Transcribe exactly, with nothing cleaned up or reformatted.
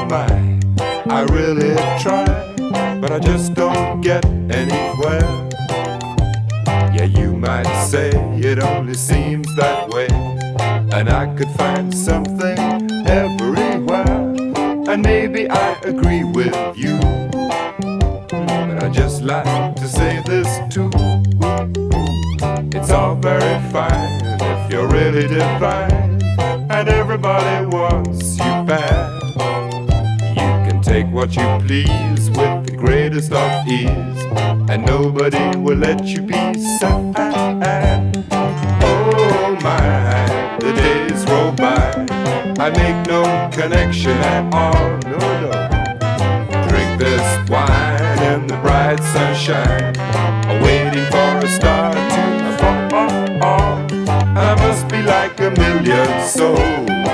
my, I really try, but I just don't get anywhere. Yeah, you might say it only seems that way, and I could find something everywhere, and maybe I agree with you. But I just like to say this too: it's all very fine if you're really divine, and everybody wants you bad. You can take what you please with the greatest of ease, and nobody will let you be sad. Oh my, the days roll by, I make no connection at all, no, no. Drink this wine in the bright sunshine, waiting for a star to fall. I must be like a million souls.